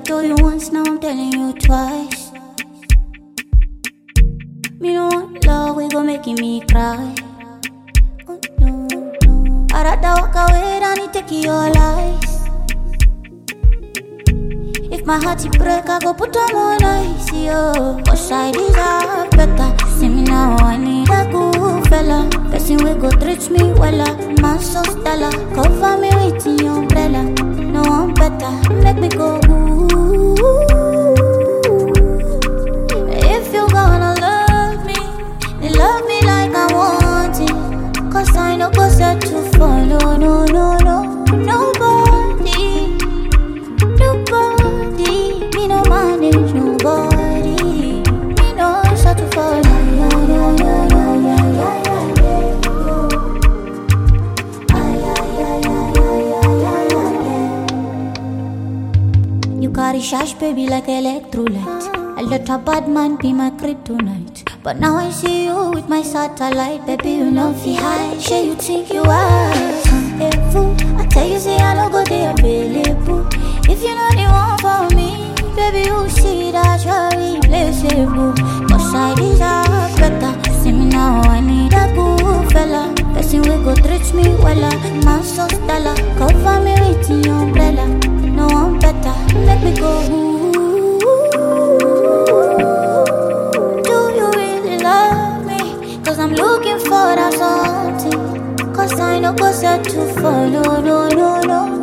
told you once, now I'm telling you twice. Me no want love, we gon' making me cry. Oh no, no. I'd rather walk away than it take your lies. If my heart is break, I go put on more ice, yo. Cause I deserve better. See me now, I need a good fella. Person we go treat me wella. Man so stellar, cover me with your umbrella. No one better, make me go ooh. If you gonna love me, then love me like I want it. Cause I know go set to follow, no, no, no, nobody. Nobody, me no manage nobody. Me no start to follow, no, no, no, no, no, no. You carry shash, baby, like electrolyte. I let a bad man be my kryptonite. But now I see you with my satellite. Baby, you know fi high. Sure you think you are a fool. I tell you, say I don't go there available. If you know the one for me, baby, you see that you're irreplaceable. Cause I deserve better. See me now, I need a good fella. Person we go treat me wella. Man so stellar, cover me with your umbrella. No one better, make me go ooh. Do you really love me? Cause I'm looking for that something. Cause I know go set to follow, no, no, no.